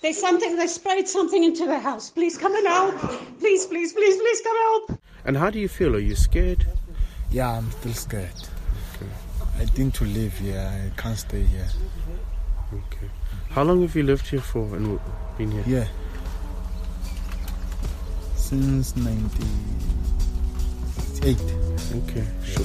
They sprayed something into the house. Please come and help. Please come help. And how do you feel? Are you scared? Yeah, I'm still scared. Okay. I think to live here, I can't stay here. Okay. How long have you lived here for and been here? Yeah. Since 98. Okay, sure.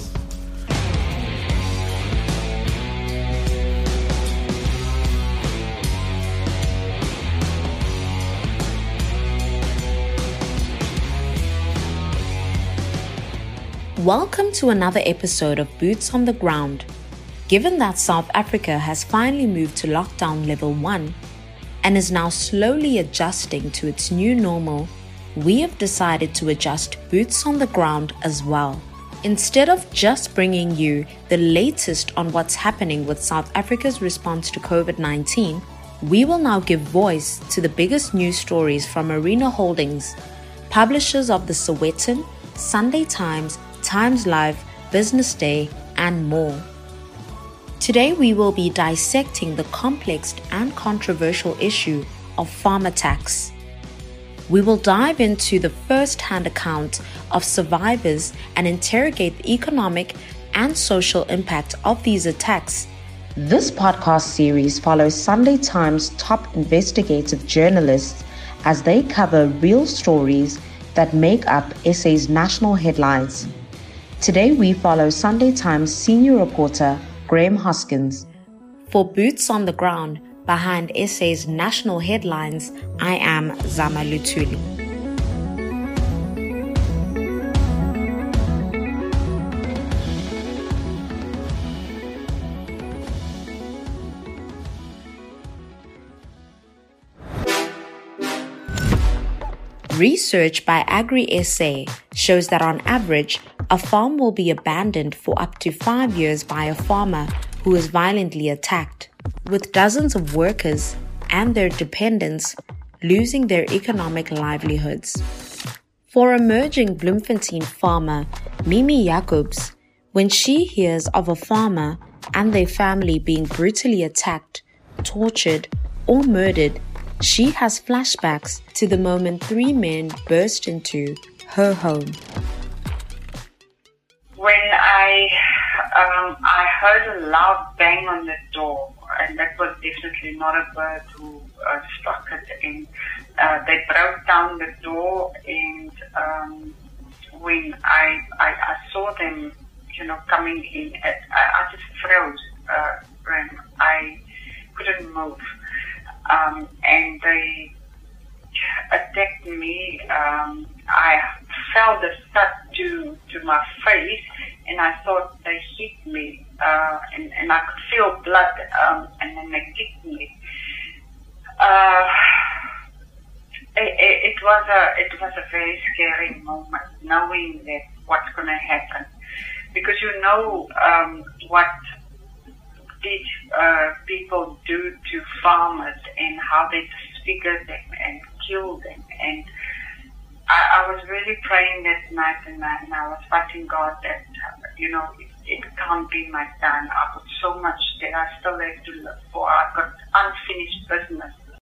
Welcome to another episode of Boots on the Ground. Given that South Africa has finally moved to lockdown level 1 and is now slowly adjusting to its new normal, we have decided to adjust Boots on the Ground as well. Instead of just bringing you the latest on what's happening with South Africa's response to COVID-19, we will now give voice to the biggest news stories from Arena Holdings, publishers of the Sowetan, Sunday Times, Times Live, Business Day, and more. Today we will be dissecting the complex and controversial issue of farmer tax. We will dive into the first-hand account of survivors and interrogate the economic and social impact of these attacks. This podcast series follows Sunday Times top investigative journalists as they cover real stories that make up SA's national headlines. Today we follow Sunday Times senior reporter Graham Hoskins. For Boots on the Ground, behind SA's national headlines, I am Zama Lutuli. Research by AgriSA shows that on average, a farm will be abandoned for up to 5 years by a farmer who is violently attacked, with dozens of workers and their dependents losing their economic livelihoods. For emerging Bloemfontein farmer Mimi Jacobs, when she hears of a farmer and their family being brutally attacked, tortured, or murdered, she has flashbacks to the moment 3 men burst into her home. When I heard a loud bang on the door, and that was definitely not a bird who struck it, and they broke down the door, and when I saw them, coming in, I just froze. I couldn't move, and they attacked me. I felt the thud to my face, and I thought they hit me, and I could feel blood, and then they kicked me. It was a very scary moment, knowing that what's going to happen, because what these people do to farmers and how they disfigure them and kill them. And I was really praying that night, and I was fighting God that, it can't be my time. I've got so much that I still have to live for. I've got unfinished business.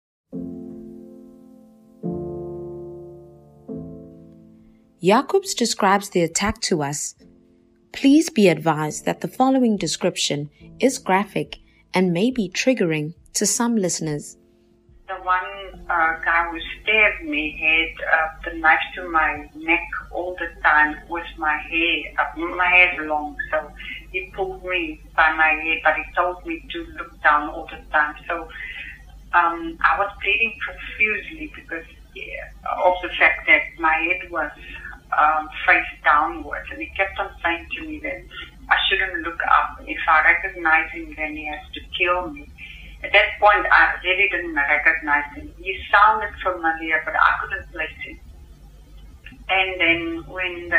Jacobs describes the attack to us. Please be advised that the following description is graphic and may be triggering to some listeners. The one guy who stabbed me had the knife to my neck all the time with my hair. My hair is long, so he pulled me by my hair, but he told me to look down all the time. So I was bleeding profusely because of the fact that my head was face downwards, and he kept on saying to me that I shouldn't look up. If I recognize him, then he has to kill me. At that point, I really didn't recognize him. He sounded familiar, but I couldn't place him. And then when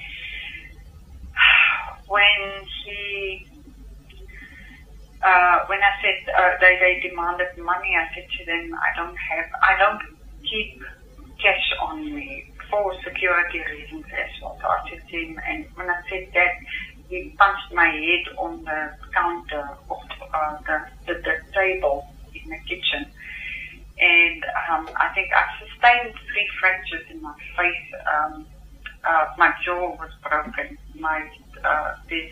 I said they demanded money, I said to them, I don't keep cash on me for security reasons as well. So I said to him, and when I said that, he punched my head on the counter of the table in the kitchen. And I think I sustained 3 fractures in my face. My jaw was broken. There's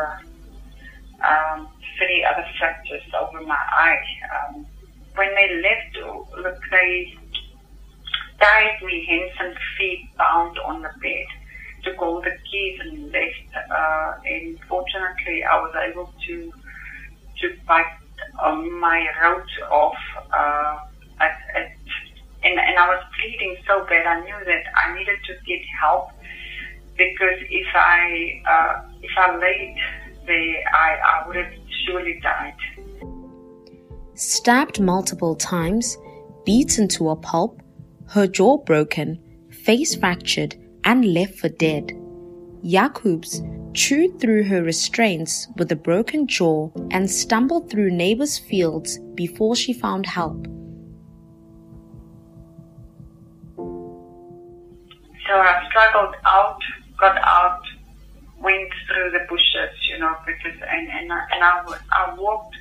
3 other fractures over my eye. When they left, look, they tied me hands and feet bound on the bed, took all the keys and left. And fortunately, I was able to bite my road off. And I was bleeding so bad. I knew that I needed to get help, because if I laid there, I would have surely died. Stabbed multiple times, beaten to a pulp, her jaw broken, face fractured, and left for dead, Jacobs chewed through her restraints with a broken jaw and stumbled through neighbors' fields before she found help. So I struggled out, got out, went through the bushes, because and I walked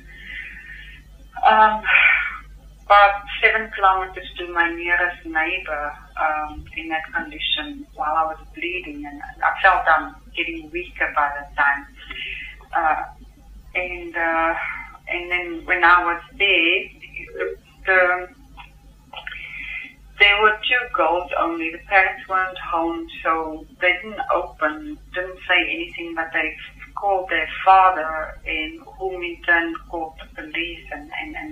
about 7 kilometers to my nearest neighbor in that condition while I was bleeding, and I felt I'm getting weaker by the time. And then when I was there, there were 2 girls only. The parents weren't home, so they didn't say anything, but they called their father, and whom in turn called the police and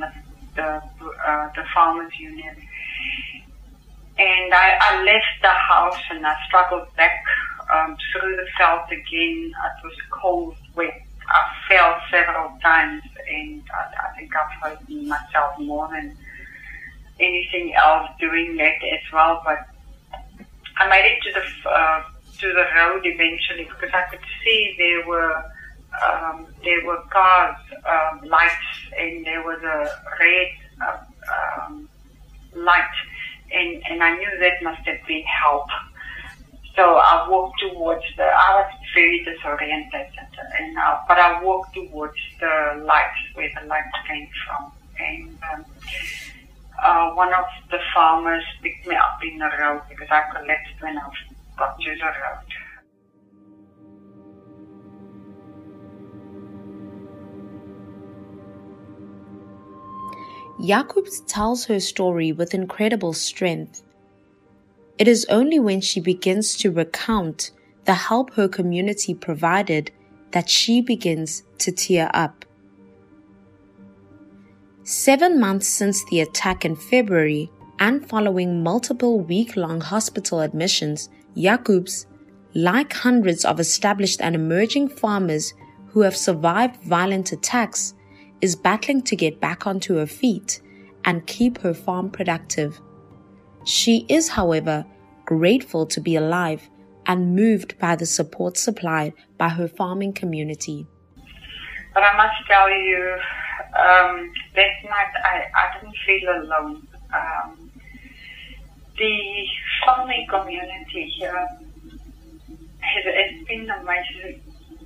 the farmers union. And I left the house and I struggled back through the veld again. It was cold, wet. I fell several times, and I think I've hurt myself more than anything else doing that as well. But I made it to the road eventually, because I could see there were cars, lights, and there was a red light, and I knew that must have been help. So I walked towards I was very disoriented, but I walked towards the lights, where the lights came from, and one of the farmers picked me up in the road, because I collapsed when I got to the road. Jacobs tells her story with incredible strength. It is only when she begins to recount the help her community provided that she begins to tear up. 7 months since the attack in February, and following multiple week-long hospital admissions, Jacobs, like hundreds of established and emerging farmers who have survived violent attacks, is battling to get back onto her feet and keep her farm productive. She is, however, grateful to be alive and moved by the support supplied by her farming community. But I must tell you, that night I didn't feel alone. The farming community here has been amazing.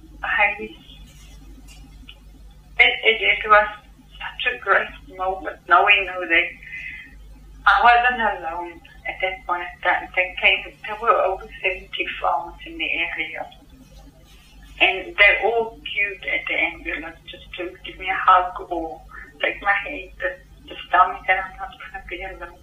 It was such a great moment knowing that I wasn't alone at that point in time. There were over 70 farmers in the area, and they all queued at the ambulance just to give me a hug or take my hand, just tell me that I'm not going to be alone.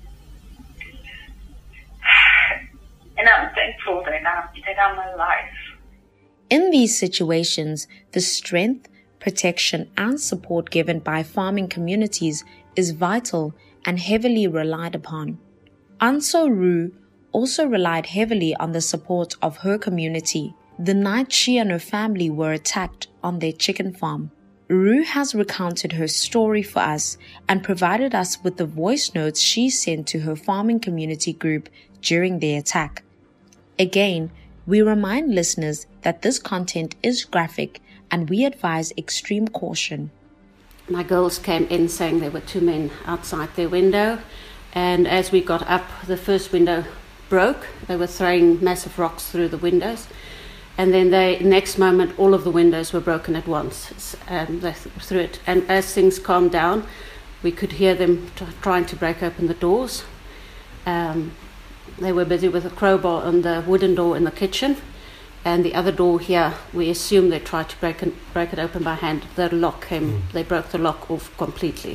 And I'm thankful that I'm alive. In these situations, the strength, protection, and support given by farming communities is vital and heavily relied upon. Anso Roo also relied heavily on the support of her community the night she and her family were attacked on their chicken farm. Roo has recounted her story for us and provided us with the voice notes she sent to her farming community group during the attack. Again, we remind listeners that this content is graphic and we advise extreme caution. My girls came in saying there were 2 men outside their window, and as we got up, the first window broke. They were throwing massive rocks through the windows, and then next moment all of the windows were broken at once. They threw it, and as things calmed down, We could hear them trying to break open the doors. They were busy with a crowbar on the wooden door in the kitchen, and the other door here, we assume they tried to break it open by hand. The lock came, they broke the lock off completely.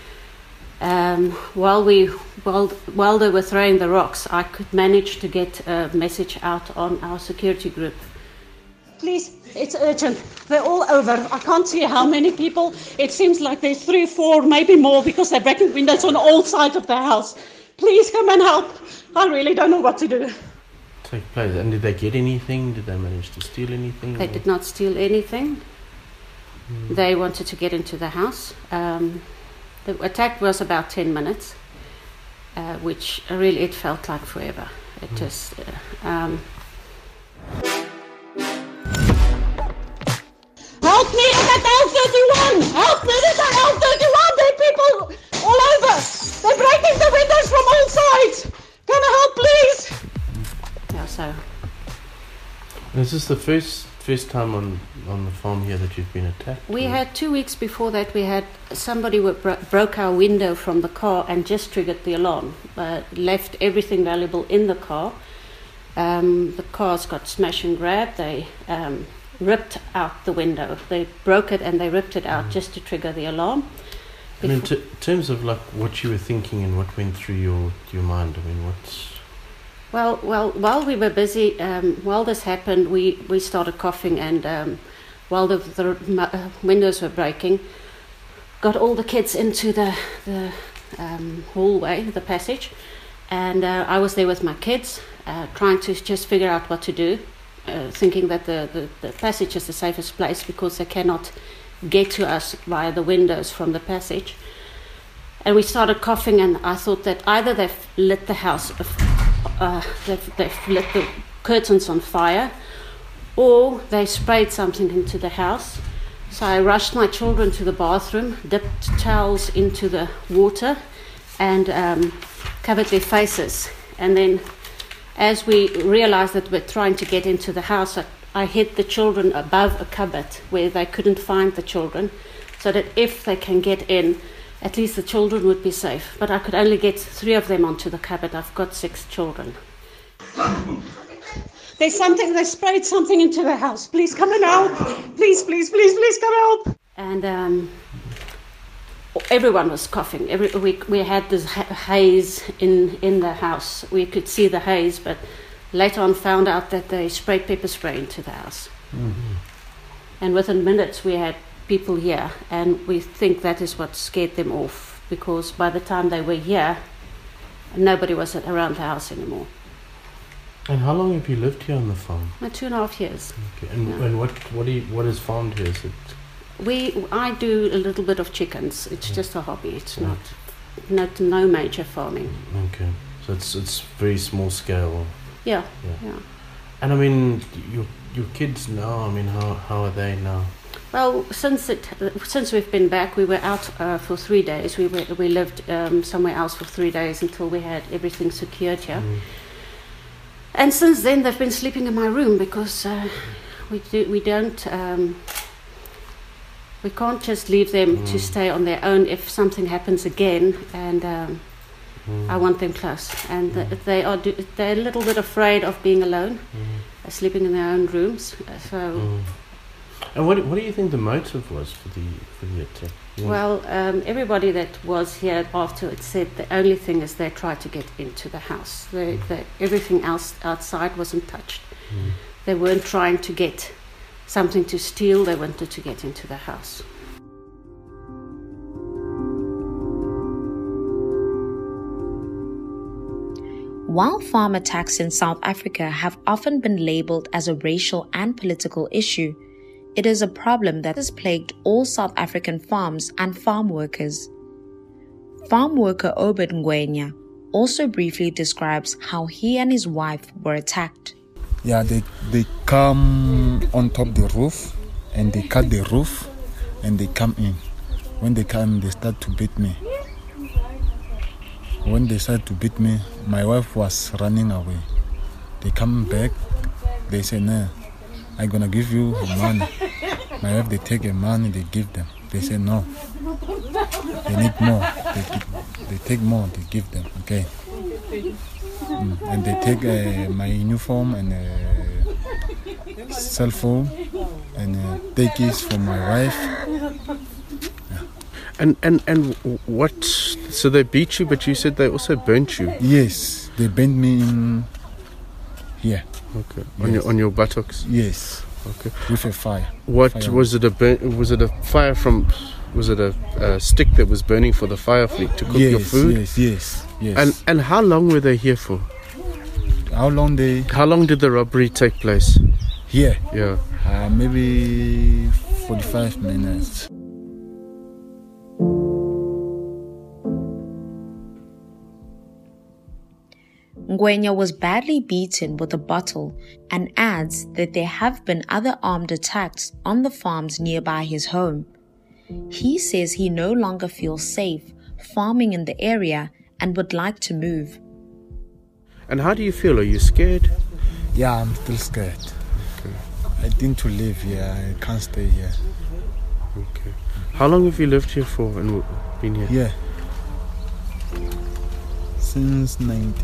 While they were throwing the rocks, I could manage to get a message out on our security group. Please, it's urgent. They're all over. I can't see how many people. It seems like there's 3 or 4, maybe more, because they're breaking windows on all sides of the house. Please come and help. I really don't know what to do. Take place. And did they get anything? Did they manage to steal anything? They did not steal anything. They wanted to get into the house. The attack was about 10 minutes, which really, it felt like forever. It just... Help me! I'm at L31! Help me! There's an L31! There are people all over! They're breaking the windows from all sides! Can I help, please? Yeah, so... Is this the first time on the farm here that you've been attacked? We had 2 weeks before that, we had somebody who broke our window from the car and just triggered the alarm. Left everything valuable in the car. The cars got smash and grab. They ripped out the window. They broke it and they ripped it out just to trigger the alarm. And in terms of like what you were thinking and what went through your mind, I mean, what's... Well, while we were busy, while this happened, we started coughing, and while the windows were breaking, got all the kids into the hallway, the passage, and I was there with my kids, trying to just figure out what to do, thinking that the passage is the safest place because they cannot get to us via the windows from the passage. And we started coughing, and I thought that either they've lit the house, they've lit the curtains on fire, or they sprayed something into the house. So I rushed my children to the bathroom, dipped towels into the water, and covered their faces. And then, as we realized that we're trying to get into the house, I hid the children above a cupboard where they couldn't find the children, so that if they can get in, at least the children would be safe. But I could only get 3 of them onto the cupboard. I've got 6 children. There's something, they sprayed something into the house. Please come and help. Please, please, please, please come help. And everyone was coughing. We had this haze in the house. We could see the haze, but later on found out that they sprayed pepper spray into the house. Mm-hmm. And within minutes we had people here, and we think that is what scared them off, because by the time they were here, nobody was around the house anymore. And how long have you lived here on the farm? 2.5 years. Okay. And, yeah. And what is farmed here? Is it? I do a little bit of chickens. It's just a hobby. It's not no major farming. Okay, so it's very small scale. Yeah. And I mean, your kids now. I mean, how are they now? Well, since we've been back, we were out for 3 days. We lived somewhere else for 3 days until we had everything secured here. Mm. And since then, they've been sleeping in my room because we can't just leave them to stay on their own if something happens again. And I want them close. And they're a little bit afraid of being alone, sleeping in their own rooms. So. And what do you think the motive was for the attack? Yeah. Well, everybody that was here afterwards said the only thing is they tried to get into the house. Everything else outside wasn't touched. They weren't trying to get something to steal. They wanted to get into the house. While farm attacks in South Africa have often been labelled as a racial and political issue, it is a problem that has plagued all South African farms and farm workers. Farm worker Obed Ngwenya also briefly describes how he and his wife were attacked. Yeah, they come on top the roof and they cut the roof and they come in. When they come, they start to beat me. When they start to beat me, my wife was running away. They come back, they say, "No, I'm gonna give you money." My wife, they take the money, they give them. They say no. They need more. They take more. They give them. Okay. And they take my uniform and cell phone and take keys for my wife. And what? So they beat you, but you said they also burnt you. Yes, they burnt me in here. Okay. Yes. On your buttocks. Yes. Okay. With a fire. What fire. Was it? Was it a fire from? Was it a stick that was burning for the fire fleet to cook your food? Yes. And how long were they here for? How long did the robbery take place? Here? Yeah. Maybe 45 minutes. Ngwenya was badly beaten with a bottle and adds that there have been other armed attacks on the farms nearby his home. He says he no longer feels safe farming in the area and would like to move. And how do you feel? Are you scared? Yeah, I'm still scared. Okay. I think to live here. I can't stay here. Okay. How long have you lived here for and been here? Yeah. Since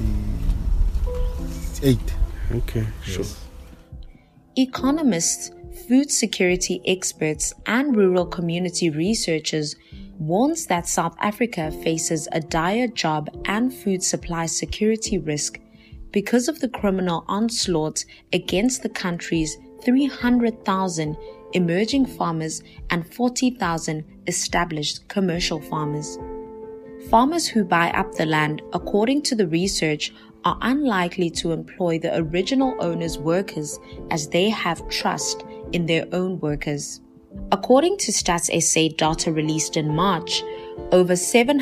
98. Okay, sure. Yes. Economists, food security experts, and rural community researchers warns that South Africa faces a dire job and food supply security risk because of the criminal onslaught against the country's 300,000 emerging farmers and 40,000 established commercial farmers. Farmers who buy up the land, according to the research, are unlikely to employ the original owner's workers as they have trust in their own workers. According to Stats SA data released in March, over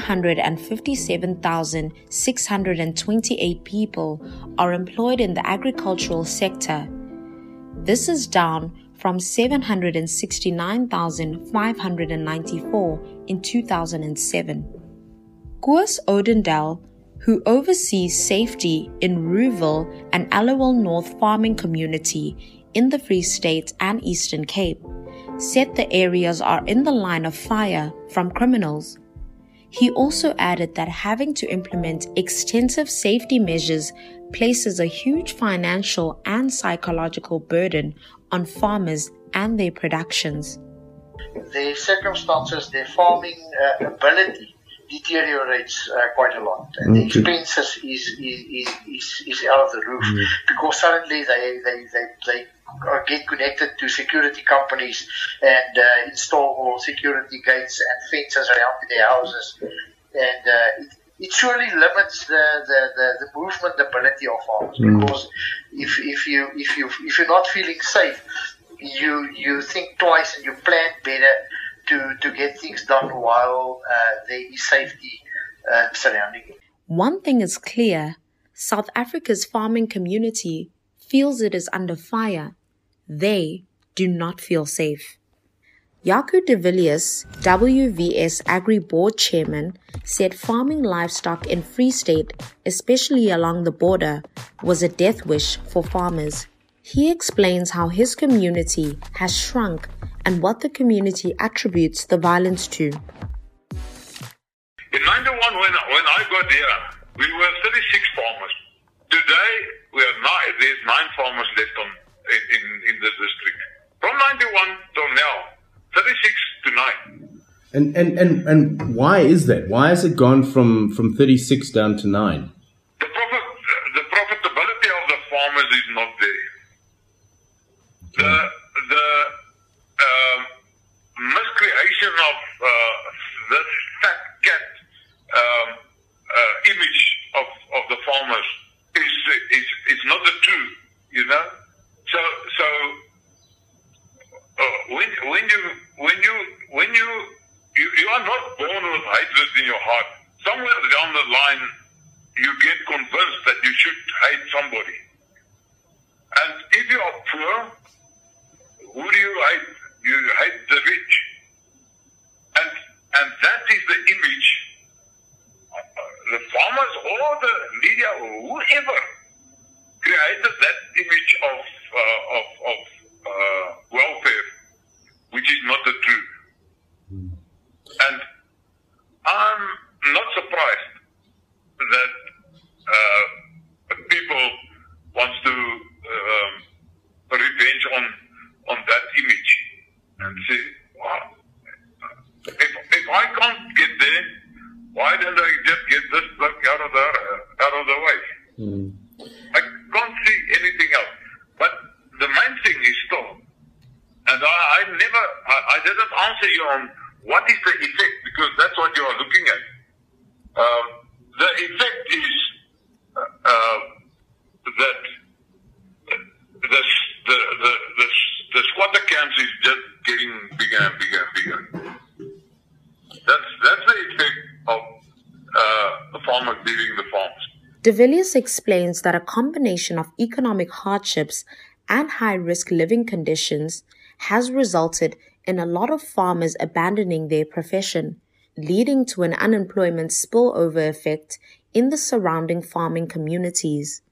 757,628 people are employed in the agricultural sector. This is down from 769,594 in 2007. Koos Odendal, who oversees safety in Rouville and Allowal North farming community in the Free State and Eastern Cape, said the areas are in the line of fire from criminals. He also added that having to implement extensive safety measures places a huge financial and psychological burden on farmers and their productions. Their circumstances, their farming ability deteriorates quite a lot, and the expenses is out of the roof because suddenly they get connected to security companies and install security gates and fences around their houses, and it surely limits the movement ability of farmers because if you're not feeling safe, you think twice and you plan better to get things done while there is safety surrounding it. One thing is clear, South Africa's farming community feels it is under fire. They do not feel safe. Jaco de Villiers, WVS Agri Board Chairman, said farming livestock in Free State, especially along the border, was a death wish for farmers. He explains how his community has shrunk and what the community attributes the violence to. In 91, when I got here, we were 36 farmers. Today, there's 9 farmers left in this district. From 91 till now, 36 to 9. And why is that? Why has it gone from 36 down to 9? The profitability of the farmers is not there. The miscreation of this fat cat image of the farmers is not the truth, you know. So when you are not born with hatred in your heart, somewhere down the line you get convinced that you should hate somebody. And if you are poor, who do you hate? You hate the rich. And that is the image. The farmers or the media or whoever created that image of welfare, which is not the truth. I can't see anything else. But the main thing is still, and I didn't answer you on what is the effect, because that's what you are looking at. The effect is that the squatter camps is just getting bigger and bigger and bigger. That's the effect of the farmers leaving the farms. De Villiers explains that a combination of economic hardships and high-risk living conditions has resulted in a lot of farmers abandoning their profession, leading to an unemployment spillover effect in the surrounding farming communities.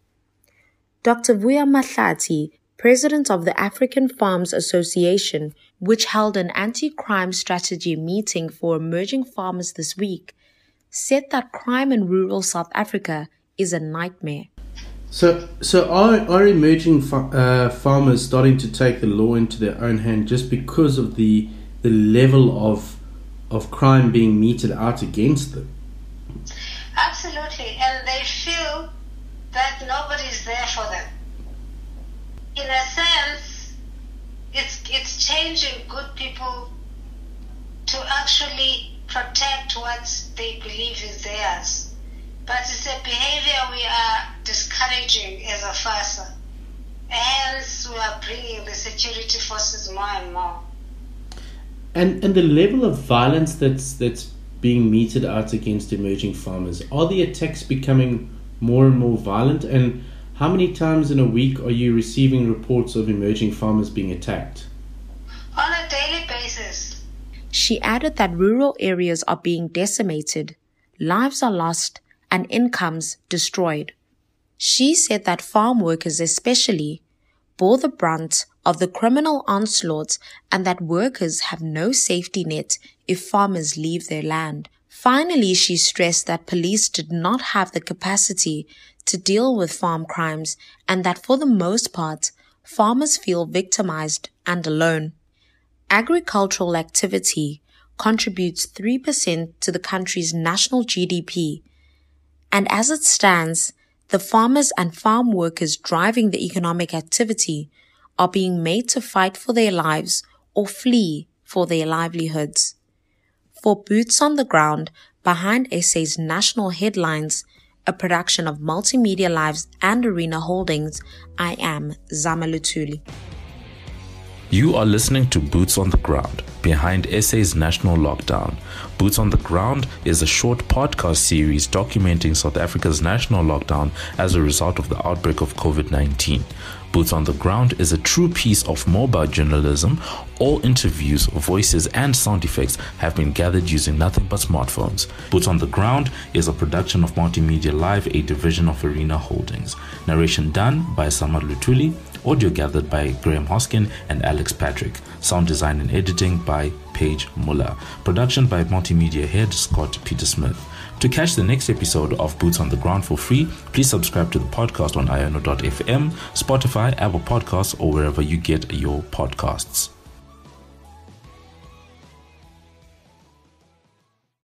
Dr. Vuya Mahlati, president of the African Farms Association, which held an anti-crime strategy meeting for emerging farmers this week, said that crime in rural South Africa is a nightmare. So are emerging farmers starting to take the law into their own hand just because of the level of crime being meted out against them? Absolutely, and they feel that nobody's there for them. In a sense, it's changing good people to actually protect what they believe is theirs. But it's a behavior we are discouraging as a FASA. Hence, we are bringing the security forces more and more. And the level of violence that's being meted out against emerging farmers, are the attacks becoming more and more violent? And how many times in a week are you receiving reports of emerging farmers being attacked? On a daily basis. She added that rural areas are being decimated, lives are lost, and incomes destroyed. She said that farm workers especially bore the brunt of the criminal onslaughts and that workers have no safety net if farmers leave their land. Finally, she stressed that police did not have the capacity to deal with farm crimes and that for the most part, farmers feel victimized and alone. Agricultural activity contributes 3% to the country's national GDP, and as it stands, the farmers and farm workers driving the economic activity are being made to fight for their lives or flee for their livelihoods. For Boots on the Ground, Behind SA's National Headlines, a production of Multimedia Lives and Arena Holdings, I am Zama Lutuli. You are listening to Boots on the Ground, Behind SA's National Lockdown. Boots on the Ground is a short podcast series documenting South Africa's national lockdown as a result of the outbreak of COVID-19. Boots on the Ground is a true piece of mobile journalism. All interviews, voices, and sound effects have been gathered using nothing but smartphones. Boots on the Ground is a production of Multimedia Live, a division of Arena Holdings. Narration done by Samar Lutuli. Audio gathered by Graham Hoskin and Alex Patrick. Sound design and editing by Paige Muller. Production by Multimedia Head Scott Peter Smith. To catch the next episode of Boots on the Ground for free, please subscribe to the podcast on iono.fm, Spotify, Apple Podcasts, or wherever you get your podcasts.